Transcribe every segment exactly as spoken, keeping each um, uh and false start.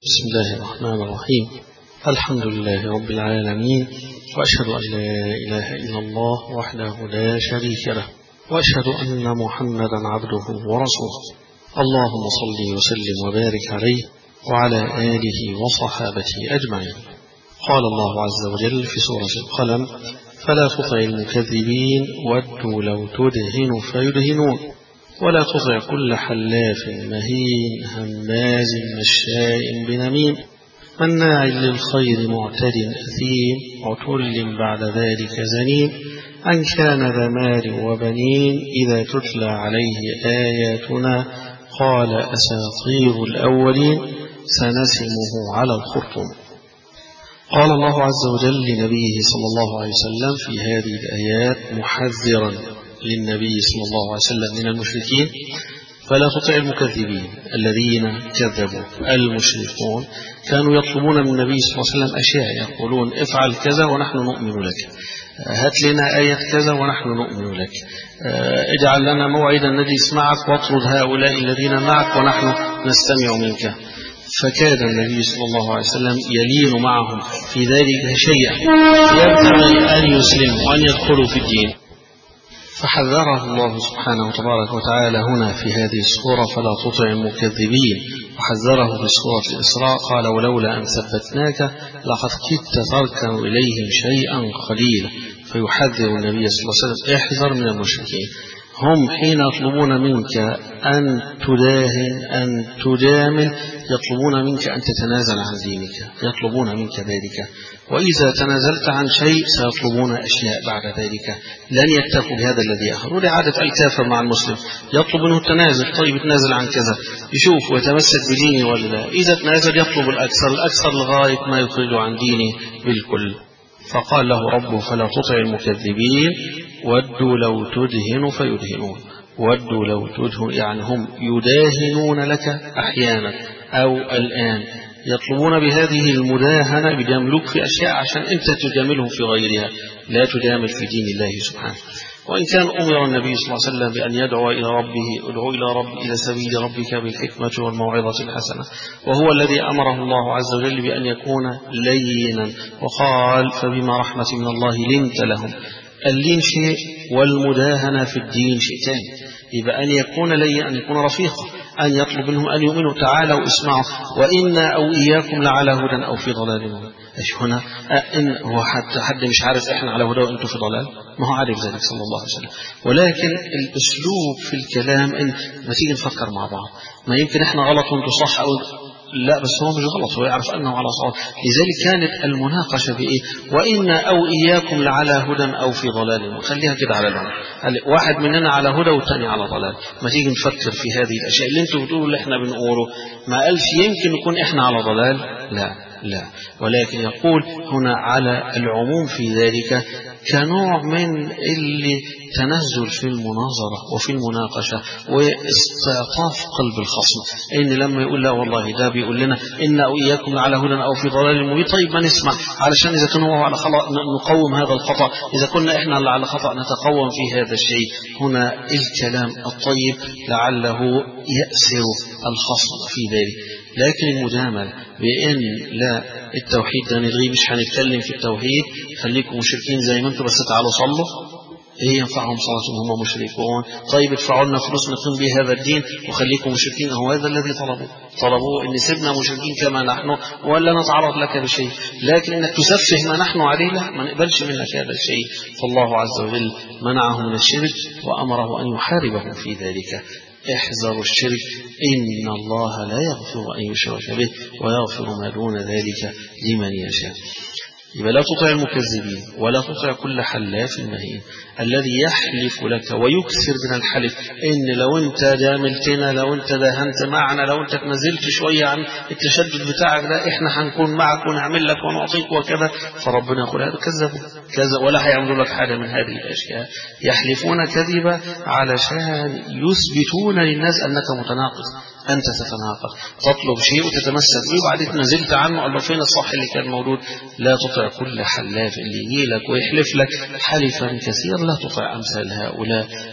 بسم الله الرحمن الرحيم. الحمد لله رب العالمين، وأشهد أن لا إله إلا الله وحده لا شريك له، وأشهد أن محمدا عبده ورسوله. اللهم صل وسلم وبارك عليه وعلى آله وصحابته أجمعين. قال الله عز وجل في سورة القلم: فلا تطع المكذبين ودوا لو تدهن فيدهنون ولا تطع كل حلاف مهين هماز مشاء بنميم مناع للخير معتد أثيم عتل بعد ذلك زنيم أن كان ذا مال وبنين إذا تتلى عليه آياتنا قال أساطير الأولين سنسمه على الخرطوم. قال الله عز وجل لنبيه صلى الله عليه وسلم في هذه الآيات محذرا للنبي صلى الله عليه وسلم من المشركين: فلا تطع المكذبين الذين كذبوا. المشركون كانوا يطلبون من النبي صلى الله عليه وسلم أشياء، يقولون افعل كذا ونحن نؤمن لك، هات لنا آية كذا ونحن نؤمن لك، اجعل لنا موعدا نجلس معك واطرد هؤلاء الذين معك ونحن نستمع منك. فكاد النبي صلى الله عليه وسلم يلين معهم في ذلك شيئا، يبتغي أن يسلموا وأن يدخلوا في الدين. فحذره الله سبحانه وتبارك وتعالى هنا في هذه السورة: فلا تطع المكذبين. وحذره في سورة الإسراء قال: ولولا أن ثبتناك لقد كدت تركن إليهم شيئا قليلا. فيحذر النبي صلى الله عليه وسلم: احذر من المشركين. هم حين يطلبون منك أن تداهن أن تجامل يطلبون منك أن تتنازل عن دينك، يطلبون منك ذلك، وإذا تنازلت عن شيء سيطلبون أشياء بعد ذلك لن يكتفوا بهذا الذي أخذ. ولعادة الكافر مع المسلم يطلب منه التنازل، طيب تنازل عن كذا، يشوف ويتمسك بدينه ولا لا. إذا تنازل يطلب الأكثر الأكثر لغاية ما يخرج عن دينه بالكل. فقال له ربه: فلا تطع المكذبين ودوا لو تدهن فيدهنون. ودوا لو تدهن يعني هم يداهنون لك أحيانا أو الآن، يطلبون بهذه المداهنة بيجاملوك في أشياء عشان أنت تجاملهم في غيرها، لا تجامل في دين الله سبحانه. وإن كان أمر النبي صلى الله عليه وسلم بأن يدعو إلى ربه: ادعو إلى رب إلى سبيل ربك بالحكمة والموعظة الحسنة، وهو الذي أمره الله عز وجل بأن يكون لينا، وقال: فبما رحمة من الله لنت لهم. اللين شيء والمداهنة في الدين شيء ثاني. يبقى أن يكون لي أن يكون رفيقا، أن يطلب منهم أن يؤمنوا: تعالوا اسمعوا وإنا أو إياكم لعلى هدى أو في ضلال مبين. إيش هنا؟ إن هو حد حد مش عارف إحنا على هدى وأنتم في ضلال؟ ما هو عارف ذلك صلى الله عليه وسلم. ولكن الأسلوب في الكلام إن ما تيجي نفكر مع بعض، ما يمكن إحنا غلط وأنتم صح، أو لا بس هو مش غلط، هو يعرف أنه على صواب. لذلك كانت المناقشة بإيه؟ وإنا أو إياكم لعلى هدى أو في ضلال. خليها كده على الأمر، واحد مننا على هدى والثاني على ضلال. ما تيجي نفكر في هذه الأشياء اللي أنتم بتقولوا اللي إحنا بنقوله. ما قالش يمكن نكون إحنا على ضلال، لا لا، ولكن يقول هنا على العموم في ذلك كنوع من اللي تنزل في المناظرة وفي المناقشة واستعطاف قلب الخصم. إن لما يقول لا والله ده بيقول لنا إن أو إياكم على هدى أو في ضلال مبين، طيب ما نسمع علشان إذا كان هو على خطأ نقوم هذا الخطأ، إذا كنا إحنا على خطأ نتقوم في هذا الشيء. هنا الكلام الطيب لعله يأسر الخصم في ذلك. لكن المجامل بأن لا التوحيد ده نلغيه، مش هنتكلم في التوحيد، خليكم مشركين زي ما انتم، بس تعالوا صلوا. ايه ينفعهم صلاتهم هم مشركون؟ طيب ادفعوا لنا فلوس نقيم به هذا الدين وخليكم مشركين. هو هذا الذي طلبوه، طلبوه ان سيبنا مشركين كما نحن ولا نتعرض لك بشيء. لكن انك تسفه ما نحن عليه، لا، ما نقبلش منك هذا الشيء. فالله عز وجل منعه من الشرك وامره ان يحاربه في ذلك. احذروا الشرك، إن الله لا يغفر أن يشرك به ويغفر ما دون ذلك لمن يشاء. يبقى لا تطع المكذبين ولا تطع كل حلاف مهين الذي يحلف لك ويكثر من الحلف. إن لو أنت جاملتنا، لو أنت داهنت معنا، لو أنت تنزلت شوية عن التشدد بتاعك ده، إحنا هنكون معك ونعمل لك ونعطيك وكذا. فربنا يقول هذا كذبوا كذا ولا هيعملوا لك حاجة من هذه الأشياء. يحلفون كذبا علشان يثبتون للناس أنك متناقض، أنت تتناقض، تطلب شيء وتتمسك به وبعدين نزلت عنه. الله فين الصح اللي كان موجود؟ لا تطع كل حلاف اللي يجي لك ويحلف لك حلفا كثير، لا تطع أمثال هؤلاء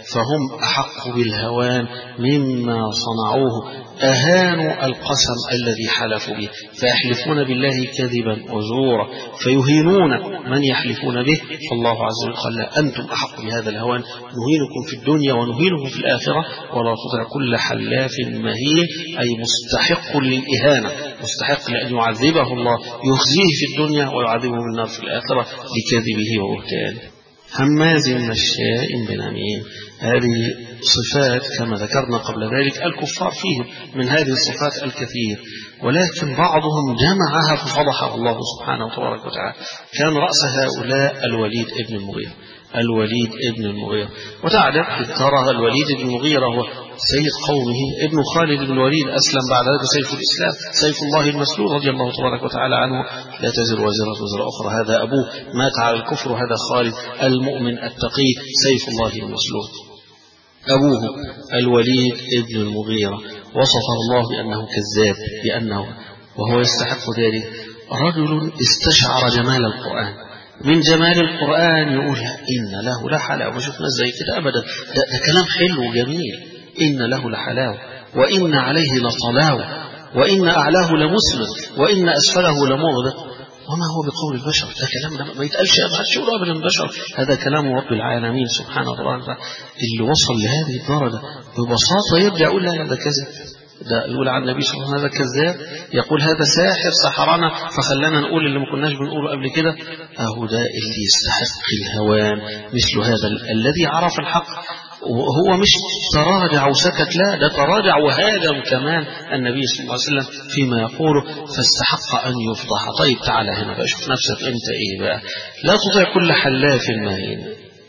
فهم أحق بالهوان مما صنعوه، أهانوا القسم الذي حلفوا به، فيحلفون بالله كذبا وزورا فيهينون من يحلفون به. فالله عز وجل قال لا، أنتم أحق بهذا الهوان، نهينكم في الدنيا ونهينكم في الآخرة، ولا تطع كل حلاف مهين، أي مستحق للإهانة، مستحق لأن يعذبه الله، يخزيه في الدنيا ويعذبه بالنار في الآخرة لكذبه وبهتانه. هماز مشاء بنميم، هذه صفات كما ذكرنا قبل ذلك الكفار فيهم من هذه الصفات الكثير، ولكن بعضهم جمعها ففضحه الله سبحانه وتبارك وتعالى. كان رأس هؤلاء الوليد ابن المغيرة، الوليد ابن المغيرة، وتعلم ترى الوليد ابن المغيرة هو سيد قومه، ابن خالد بن الوليد أسلم بعد ذلك سيف الإسلام، سيف الله المسلول رضي الله تبارك وتعالى عنه، لا تزر وازرة وزر أخرى، هذا أبوه مات على الكفر، هذا خالد المؤمن التقي سيف الله المسلول. أبوه الوليد ابن المغيرة وصفه الله بأنه كذاب، بأنه وهو يستحق ذلك رجل استشعر جمال القرآن، من جمال القرآن يقول إن له لحلاوة، ما شفنا زي كده أبدا، ده, ده كلام حلو وجميل، إن له لحلاوة وإن عليه لطلاوة وإن أعلاه لمسلم وإن أسفله لمغرق، وما هو بقول البشر، ده كلام ده ما يتقالش أبدا البشر، هذا كلام رب العالمين سبحانه وتعالى. اللي وصل لهذه الدرجة ببساطة يرجع يقول لا ده كذب، ده يقول عن النبي صلى الله عليه وسلم هذا كذاب، يقول هذا ساحر سحرنا فخلانا نقول اللي ما كناش بنقوله قبل كده. أهو ده اللي يستحق الهوان، مثل هذا الذي عرف الحق، وهو مش تراجع وسكت، لا ده تراجع وهاجم كمان النبي صلى الله عليه وسلم فيما يقوله، فاستحق أن يفضح. طيب تعالى هنا بقى شوف نفسك أنت إيه بقى. لا تطع كل حلاف مهين،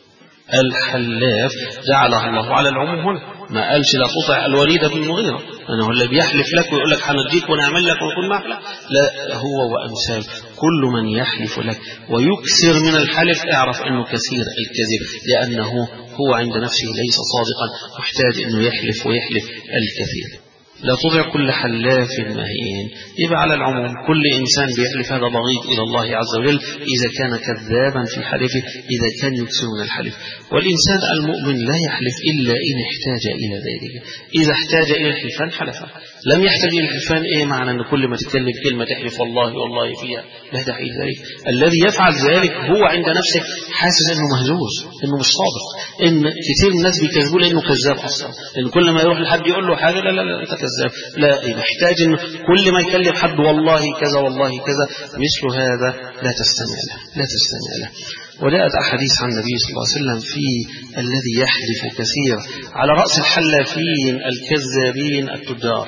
الحلاف جعله الله على العموم هنا، ما قالش لا تطع الوليد بن المغيرة أنه اللي بيحلف لك ويقول لك هنديك ونعمل لك ونكون معك، لا هو وأمثال كل من يحلف لك ويكثر من الحلف اعرف أنه كثير الكذب، لأنه هو عند نفسه ليس صادقا، محتاج أنه يحلف ويحلف الكثير. لا تطع كل حلاف مهين، يبقى على العموم كل إنسان بيحلف هذا بغيض إلى الله عز وجل إذا كان كذابا في حلفه، إذا كان يكثر من الحلف. والإنسان المؤمن لا يحلف إلا إن احتاج إلى ذلك، إذا احتاج إلى الحلفان حلف، لم يحتاج إلى الحلفان إيه معنى أن كل ما تتكلم كلمة تحلف والله والله فيها، لا داعي ذلك. الذي يفعل ذلك هو عند نفسه حاسس أنه مهزوز، أنه مش صادق، إن كثير من الناس بيكذبوا لأنه كذاب أصلا، إن كل ما يروح لحد يقول له حاجة لا لا لا أنت كذاب، لا محتاج أنه كل ما يكلم حد والله كذا والله كذا، مثل هذا لا تستمع له، لا تستمع له. وجاءت أحاديث عن النبي صلى الله عليه وسلم في الذي يحلف كثيرا، على رأس الحلافين الكذابين التجار،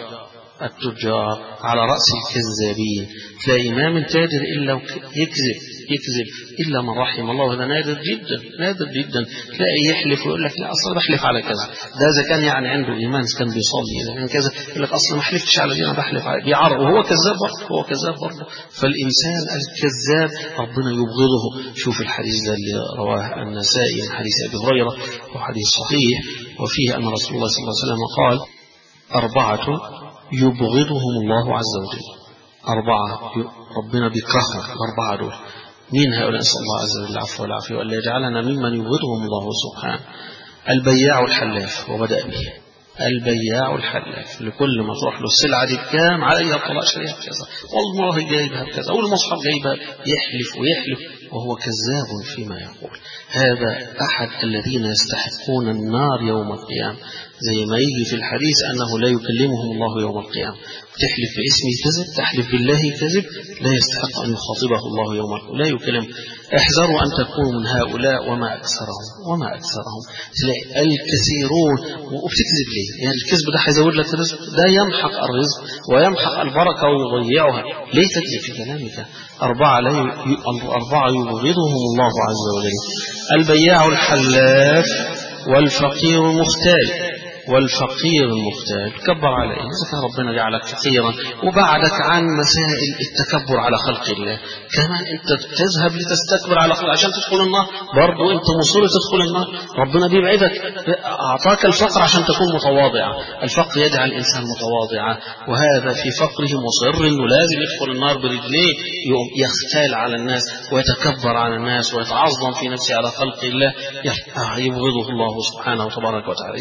التجار على رأس الكذابين، تلاقي ما من تاجر إلا يكذب يكذب إلا من رحم الله، هذا نادر جدا نادر جدا، تلاقي يحلف ويقول لك لا أصلا بحلف على كذا، ده إذا كان يعني عنده إيمان كان بيصلي، إذا كان كذا يقول لك أصلا ما حلفتش على دي أنا بحلف على بيعرض، وهو كذاب برضه، هو كذاب برضه. فالإنسان الكذاب ربنا يبغضه. شوف الحديث ده اللي رواه النسائي من حديث أبي هريرة وحديث صحيح، وفيه أن رسول الله صلى الله عليه وسلم قال أربعة يبغضهم الله عز وجل، أربعة ربنا بيكرههم، الأربعة دول مين هؤلاء؟ نسأل الله عز وجل العفو والعافية وألا يجعلنا ممن يبغضهم الله سبحانه. البياع الحلاف، وبدأ به البياع الحلاف، لكل ما تروح له السلعة دي بكام على أي طلاق شريعة كذا، والله جايبها بكذا، والمصحف جايبها، يحلف ويحلف وهو كذاب فيما يقول. هذا أحد الذين يستحقون النار يوم القيامة، زي ما يجي في الحديث أنه لا يكلمهم الله يوم القيامة، تحلف باسمه كذب، تحلف بالله كذب، لا يستحق أن يخاطبه الله يوم القيامة، لا يكلم. احذروا أن تكونوا من هؤلاء وما أكثرهم وما أكثرهم تلاقي الكثيرون وبتكذب ليه؟ يعني الكذب ده هيزود لك الرزق، ده يمحق الرزق ويمحق البركة ويضيعها، ليه تكذب في كلامك؟ أربعة لا ي... أربعة يبغضهم الله عز وجل، البياع الحلاف والفقير المختال. والفقير المختال. تكبر على إيه؟ إذا كان ربنا جعلك فقيرا وبعدك عن مسائل التكبر على خلق الله، كمان أنت تذهب لتستكبر على خلق عشان تدخل النار، برضو أنت مصر تدخل النار. ربنا بيبعدك، أعطاك الفقر عشان تكون متواضعا. الفقر يجعل الإنسان متواضعا، وهذا في فقره مصر إنه لازم يدخل النار برجليه، يختال على الناس ويتكبر على الناس ويتعظم في نفسه على خلق الله، يبغضه الله سبحانه وتبارك وتعالى.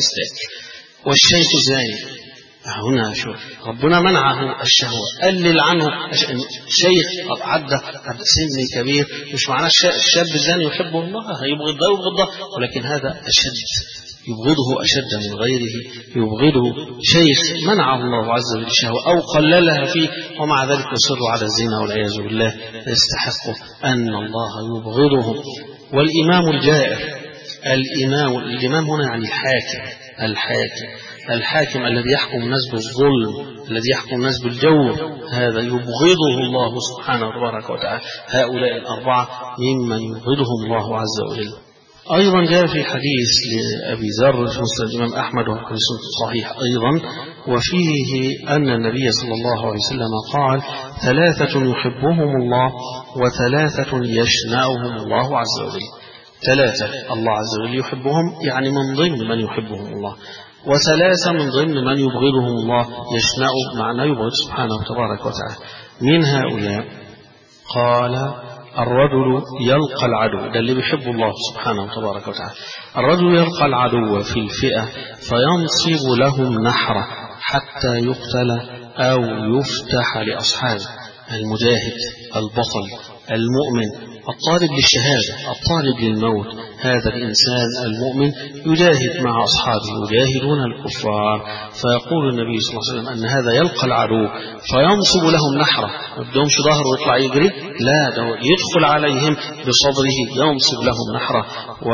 والشيخ الزاني هنا شوف ربنا منعه الشهوة، قلل عنه شيخ عدى سن كبير، مش معناه الشاب الزاني يحبه الله، يبغض ده ويبغض ده، ولكن هذا أشد، يبغضه أشد من غيره، يبغضه شيخ منعه الله عز وجل الشهوة أو قللها فيه، ومع ذلك يصر على الزنا والعياذ بالله، يستحق أن الله يبغضه. والإمام الجائر، الإمام الإمام هنا يعني الحاكم، الحاكم الحاكم الذي يحكم الناس بالظلم، الذي يحكم الناس بالجور، هذا يبغضه الله سبحانه وتبارك وتعالى. هؤلاء الأربعة ممن يبغضهم الله عز وجل. أيضا جاء في حديث لأبي ذر في مسند الإمام أحمد وحديث صحيح أيضا، وفيه أن النبي صلى الله عليه وسلم قال: ثلاثة يحبهم الله وثلاثة يشنأهم الله عز وجل. ثلاثة الله عز وجل يحبهم، يعني من ضمن من يحبهم الله، وثلاثة من ضمن من يبغضهم الله، يشنأ معنى يبغض سبحانه وتبارك وتعالى. من هؤلاء قال: الرجل يلقى العدو، ده اللي بيحب الله سبحانه وتبارك وتعالى. الرجل يلقى العدو في الفئة فينصب لهم نحره حتى يقتل أو يفتح لأصحابه. المجاهد، البطل، المؤمن، الطالب للشهادة، الطالب للموت، هذا الإنسان المؤمن يجاهد مع أصحابه يجاهدون الكفار، فيقول النبي صلى الله عليه وسلم أن هذا يلقى العدو فينصب لهم نحره، ما بدهمش ظهره ويطلع يجري، لا، ده يدخل عليهم بصدره، ينصب لهم نحره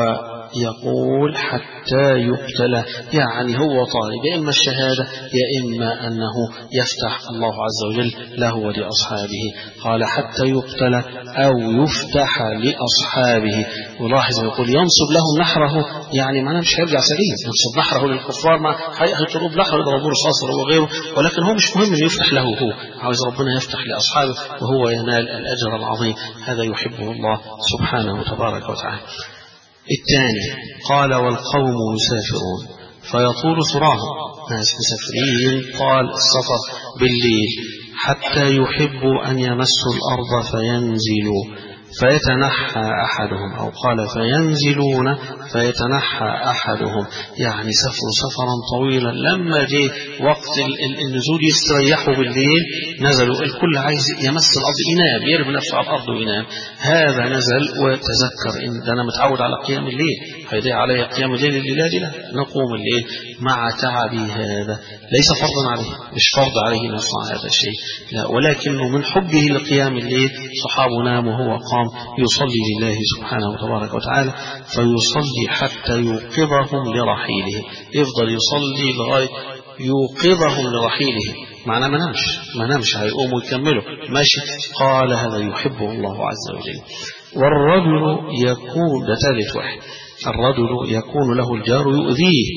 ويقول حتى يقتل، يعني هو طالب يا إما الشهادة يا إما أنه يفتح الله عز وجل له ولأصحابه. قال حتى يقتل أو يفتح لأصحابه. ولاحظ يقول ينصب لهم نحره، يعني معناه مش هيرجع سليم، ينصب نحره للكفار، ما هيطلب نحره يضربوا رصاص وغيره، ولكن هو مش مهم أن يفتح له، هو عاوز ربنا يفتح لأصحابه وهو ينال الأجر العظيم. هذا يحبه الله سبحانه وتبارك وتعالى. الثاني قال: والقوم يسافرون فيطول سراهم، ناس مسافرين طال السفر بالليل، حتى يحبوا أن يمسوا الأرض فينزلوا فيتنحى أحدهم، أو قال فينزلون فيتنحى أحدهم، يعني سفروا سفرا طويلا، لما جاء وقت النزول يستريحوا بالليل نزلوا، الكل عايز يمس الأرض، ينام، يرمي نفسه على الأرض وينام. هذا نزل وتذكر إن أنا متعود على قيام الليل، هيضيع علي قيام الليل الليلة دي، لا، نقوم الليل مع تعبي، هذا ليس فرضا عليه، مش فرض عليه أن يصنع هذا الشيء، لا، ولكنه من حبه لقيام الليل صحابه نام وهو قام يصلي لله سبحانه وتبارك وتعالى، فيصلي حتى يوقظهم لرحيله، يفضل يصلي لغاية يوقظهم لرحيله، معناه ما نامش ما نامش هيقوم ويكملوا ماشي. قال هذا يحبه الله عز وجل. والرجل يكون، ده ثالث واحد، الرجل يكون له الجار يؤذيه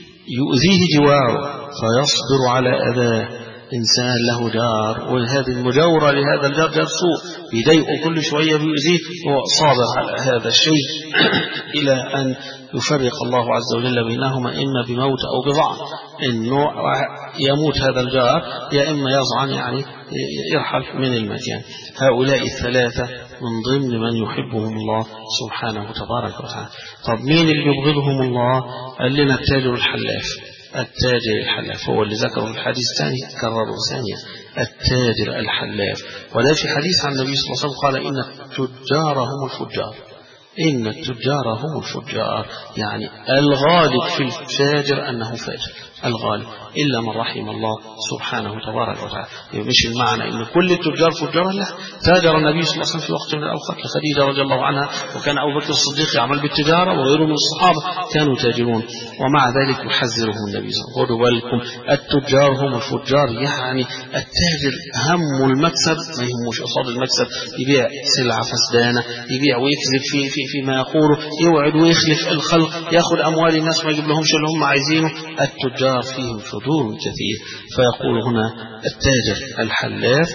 يؤذيه جواره فيصبر على أذاه. إنسان له جار وهذه المجاورة لهذا الجار جار سوء، يضايقه كل شوية بيؤذيه، هو صابر على هذا الشيء إلى أن يفرق الله عز وجل بينهما، إما بموت أو بضعن، إنه يموت هذا الجار يا إما يضعن، يعني يرحل من المكان. هؤلاء الثلاثة من ضمن من يحبهم الله سبحانه وتبارك وتعالى. طب مين اللي يبغضهم الله؟ قال لنا التاجر الحلاف. التاجر الحلاف هو اللي ذكره في الحديث الثاني، كرره ثانيا، التاجر الحلاف. ولا في حديث عن النبي صلى الله عليه وسلم قال إن التجار هم الفجار، إن التجار هم الفجار، يعني الغالب في الفاجر أنه فاجر، الغالب إلا من رحم الله سبحانه وتبارك وتعالى. مش المعنى إن كل التجار فجار، لا، تاجر النبي صلى الله عليه وسلم في وقت من الأوقات لخديجة رضي الله عنها، وكان أبو بكر الصديق يعمل بالتجارة وغيره من الصحابة كانوا تاجرون، ومع ذلك يحذرهم النبي صلى الله عليه وسلم. خدوا بالكم التجار هم الفجار، يعني التاجر همه المكسب، ما يهمش قصاد المكسب، يبيع سلعة فسدانة، يبيع ويكذب في في فيما يقوله، يوعد ويخلف الخلق، يأخذ أموال الناس ما يجيب لهمش اللي هم عايزينه. التجار فيهم فجور كثير. فيقول هنا التاجر الحلاف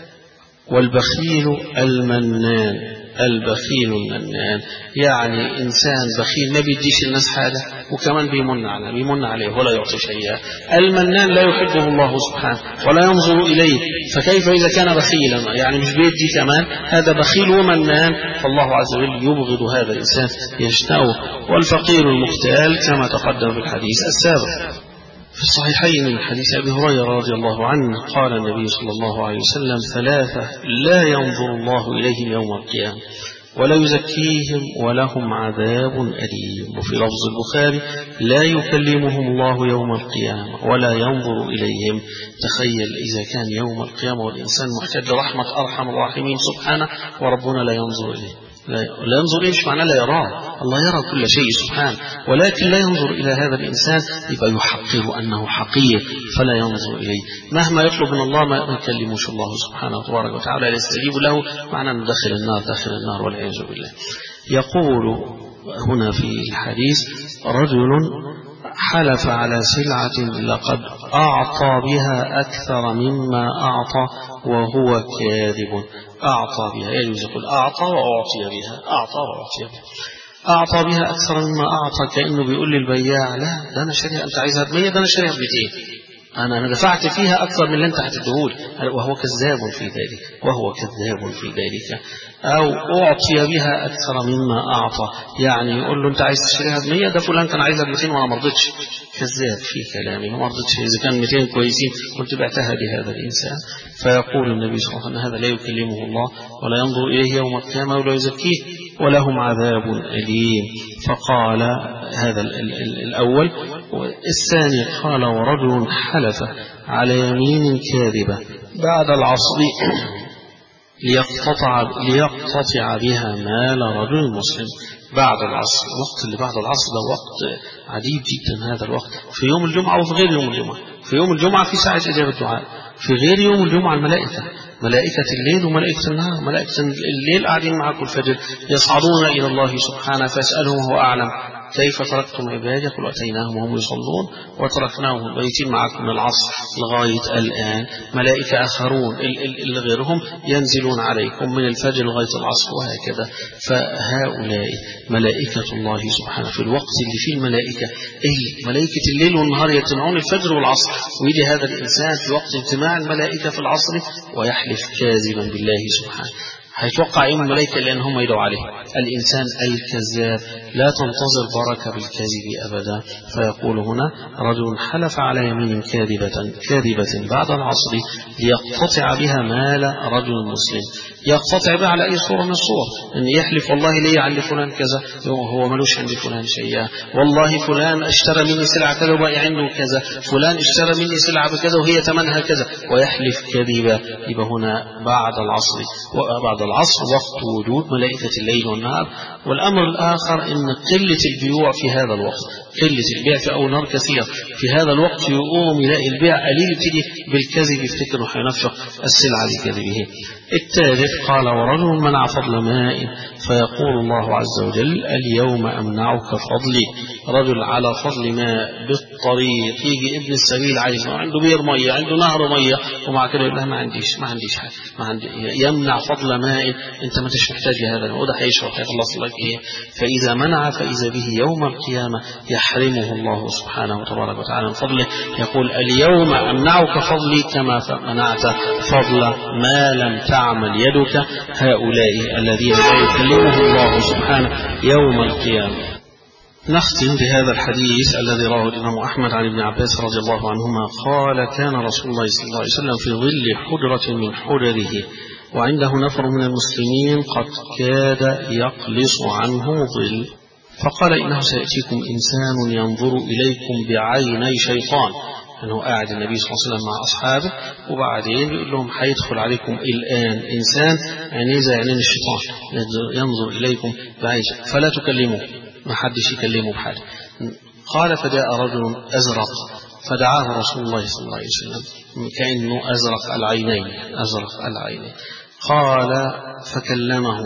والبخيل المنان. البخيل المنان يعني إنسان بخيل ما بيديش الناس حاجة وكمان بيمن عليه بيمن عليه ولا يعطي شيئا. المنان لا يحبه الله سبحانه ولا ينظر إليه، فكيف إذا كان بخيلا يعني مش بيدي كمان؟ هذا بخيل ومنان، فالله عز وجل يبغض هذا الإنسان يشتهوه. والفقير المختال كما تقدم في الحديث السابق. في الصحيحين من حديث أبي هريرة رضي الله عنه قال النبي صلى الله عليه وسلم: ثلاثة لا ينظر الله إليهم يوم القيامة ولا يزكيهم ولهم عذاب أليم. وفي لفظ البخاري: لا يكلمهم الله يوم القيامة ولا ينظر إليهم. تخيل إذا كان يوم القيامة والإنسان محتاج رحمة أرحم الراحمين سبحانه وربنا لا ينظر إليه. لا ينظر إيه؟ مش معناه لا يراه، الله يرى كل شيء سبحانه، ولكن لا ينظر إلى هذا الإنسان، يبقى يحقر أنه حقير فلا ينظر إليه. مهما يطلب من الله ما يكلمش الله سبحانه وتبارك وتعالى لا يستجيب له، معناه أنه داخل النار داخل النار والعياذ بالله. يقول هنا في الحديث: رجل حلف على سلعة لقد أعطى بها أكثر مما أعطى وهو كاذب. أعطى بها يجوز يقول أعطى وأعطي بها، أعطى وأعطي بها. أعطى بها أكثر مما أعطى كأنه بيقول للبياع: لا ده أنا شاريها، أنت عايزها بمية، ده أنا شاريها بمئتين، أنا أنا دفعت فيها أكثر من اللي أنت هتديهولي. وهو كذاب في ذلك، وهو كذاب في ذلك. أو أعطي بها أكثر مما أعطى، يعني يقول له أنت عايز تشتريها بمية، ده فلان كان عايزها بمئتين وأنا ما رضيتش. كذاب في كلامه، ما رضيتش. إذا كان مئتين كويسين كنت بعتها لهذا الإنسان. فيقول النبي صلى الله عليه وسلم: هذا لا يكلمه الله ولا ينظر إليه يوم القيامة ولا يزكيه ولهم عذاب أليم. فقال هذا الأول. الثاني قال: ورجل حلف على يمين كاذبة بعد العصر ليقتطع, ليقتطع بها مال رجل مسلم. بعد العصر، الوقت اللي بعد العصر ده وقت عديد جدا. هذا الوقت في يوم الجمعة وفي غير يوم الجمعة. في يوم الجمعة في ساعة إجابة الدعاء، في غير يوم الجمعة الملائكة، ملائكة الليل وملائكة النهار. ملائكة الليل قاعدين معكم الفجر يصعدون إلى الله سبحانه فيسألهم وهو أعلم: كيف تركتم عبادي؟ قل أتيناهم وهم يصلون وتركناهم بيتين معكم من العصر لغاية الآن. ملائكة آخرون اللي غيرهم ينزلون عليكم من الفجر لغاية العصر وهكذا. فهؤلاء ملائكة الله سبحانه في الوقت اللي فيه الملائكة إيه؟ ملائكة الليل والنهار يجتمعون الفجر والعصر، ويجي هذا الإنسان في وقت اجتماع الملائكة في العصر ويحلف كاذبا بالله سبحانه. هيتوقع ايه الملائكة؟ لأن هم يدعوا عليه. الإنسان الكذاب لا تنتظر بركة بالكذب أبدا. فيقول هنا: رجل حلف على يمين كاذبة كاذبة بعد العصر ليقتطع بها مال رجل مسلم. يقتطع بها على أي صورة من الصور، أن يحلف: والله لي عند فلان كذا، هو ملوش عند فلان شيئا. والله فلان اشترى مني سلعة كذا وبقى عنده كذا، فلان اشترى مني سلعة بكذا وهي ثمنها كذا، ويحلف كذبا. يبقى هنا بعد العصر وبعد العصر وقت وجود ملائكة الليل والنهار. والأمر الآخر أن قلة البيوع في هذا الوقت، قلة البيع في أول نهار كثير، في هذا الوقت يقوم يلاقي البيع قليل، يبتدي بالكذب يفتكر وحينفق السلعة لكذبه. الثالث قال: ورجل منع فضل ماء فيقول الله عز وجل: اليوم أمنعك فضلي. رجل على فضل ماء بالطريق، يجي ابن السبيل عايز، عنده بير مية، عنده نهر مية، ومع كده يقول له ما عنديش ما عنديش حاجة، ما عندي. يمنع فضل ماء، انت ما تش محتاج هذا، وده هيشرب هيخلص لك ايه. فإذا منع فإذا به يوم القيامة يحرمه الله سبحانه وتبارك وتعالى من فضله. يقول: اليوم أمنعك فضلي كما منعت فضل ما لم تعمل يدك. هؤلاء الذين لا يكلمهم الله سبحانه يوم القيامة. نختم بهذا الحديث الذي رواه الإمام أحمد عن ابن عباس رضي الله عنهما قال: كان رسول الله صلى الله عليه وسلم في ظل حجرة من حجره وعنده نفر من المسلمين قد كاد يقلص عنه ظل، فقال: إنه سيأتيكم إنسان ينظر إليكم بعيني شيطان. أنه قاعد النبي صلى الله عليه وسلم مع أصحابه، وبعدين يقول لهم: حيدخل عليكم الآن إنسان عينيه زي عينين الشيطان، ينظر إليكم بعين فلا تكلموه، ما حدش يكلمه بحاجة. قال: فجاء رجل أزرق فدعاه رسول الله صلى الله عليه وسلم، كأنه أزرق العينين، أزرق العينين. قال: فكلمه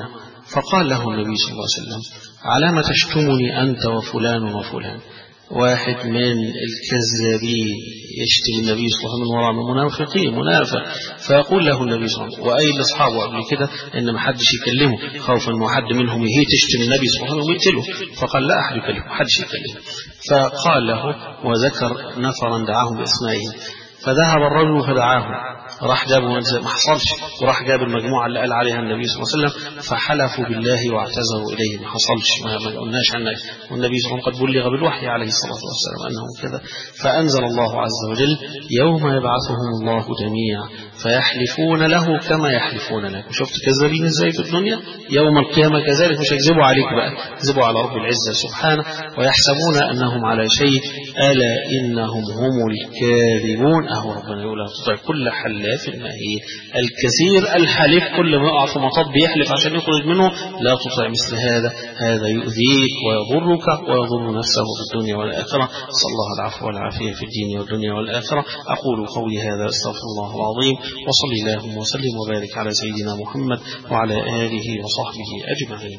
فقال له النبي صلى الله عليه وسلم: على ما تشتمني أنت وفلان وفلان؟ واحد من الكذابين يشتم النبي صلى الله عليه وسلم من وراء منافقين منافق، فيقول له النبي صلى الله عليه وسلم وأي لأصحابه قبل كده إن ما حدش يكلمه خوفا إنه حد منهم هي تشتم النبي صلى الله عليه وسلم ويقتله، فقال لا أحد يكلمه، حدش يكلمه. فقال له وذكر نفرا دعاهم بأسمائهم، فذهب الرجل فدعاهم، راح جابوا ما حصلش، وراح جاب المجموعة اللي قال عليها النبي صلى الله عليه وسلم فحلفوا بالله واعتذروا إليه، ما حصلش، ما قلناش عنه، والنبي صلى الله عليه وسلم قد بلغ بالوحي عليه الصلاة والسلام أنه كذا. فأنزل الله عز وجل: يوم يبعثهم الله جميعا فيحلفون له كما يحلفون لك. شفت كذابين ازاي في الدنيا؟ يوم القيامة كذلك مش هيكذبوا عليك بقى، يكذبوا على رب العزة سبحانه ويحسبون أنهم على شيء، ألا إنهم هم الكاذبون. أهو ربنا يقول تطع كل حلاف مهين، الكثير الحليف كل ما يقع في مطب بيحلف عشان يخرج منه، لا تطع مثل هذا، هذا يؤذيك ويضرك ويضر نفسه في الدنيا والآخرة. صلى الله العفو والعافية في الدين والدنيا والآخرة. أقول قولي هذا أستغفر الله العظيم، وصلي اللهم وسلم وبارك على سيدنا محمد وعلى آله وصحبه أجمعين.